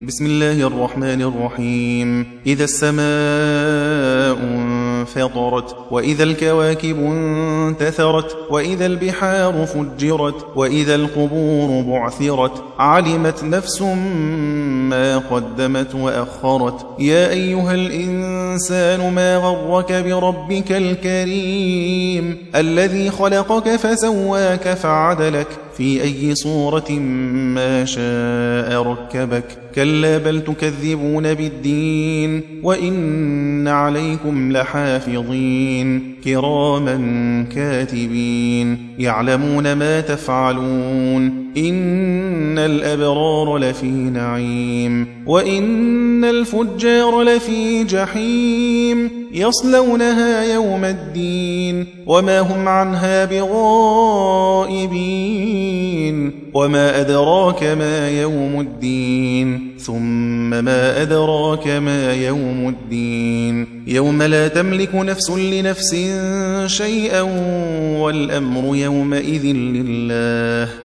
بسم الله الرحمن الرحيم. إذا السماء انفطرت وإذا الكواكب انتثرت وإذا البحار فجرت وإذا القبور بعثرت علمت نفس ما قدمت وأخرت. يا أيها الإنسان ما غرك بربك الكريم الذي خلقك فسواك فعدلك في أي صورة ما شاء ركبك. كلا بل تكذبون بالدين وإن عليكم لحافظين كراما كاتبين يعلمون ما تفعلون. إن الأبرار لفي نعيم وإن الفجار لفي جحيم يصلونها يوم الدين وما هم عنها بغائبين. وما أدراك ما يوم الدين ثم ما أدراك ما يوم الدين يوم لا تملك نفس لنفس شيئا والأمر يومئذ لله.